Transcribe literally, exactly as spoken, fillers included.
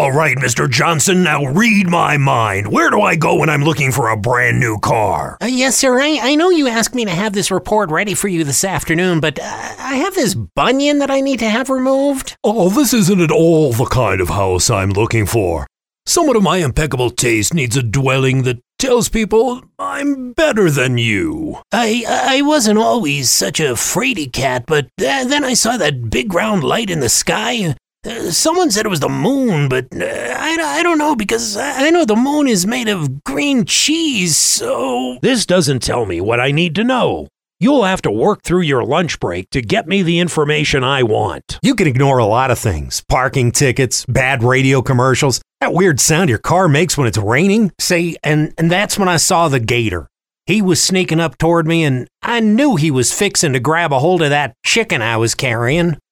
All right, Mister Johnson, now read my mind. Where do I go when I'm looking for a brand new car? Uh, yes, sir. I, I know you asked me to have this report ready for you this afternoon, but uh, I have this bunion that I need to have removed. Oh, this isn't at all the kind of house I'm looking for. Someone of my impeccable taste needs a dwelling that tells people I'm better than you. I I wasn't always such a fraidy cat, but uh, then I saw that big round light in the sky. Uh, someone said it was the moon, but uh, I, I don't know, because I know the moon is made of green cheese, so... This doesn't tell me what I need to know. You'll have to work through your lunch break to get me the information I want. You can ignore a lot of things. Parking tickets, bad radio commercials, that weird sound your car makes when it's raining. See, and, and that's when I saw the gator. He was sneaking up toward me, and I knew he was fixing to grab a hold of that chicken I was carrying.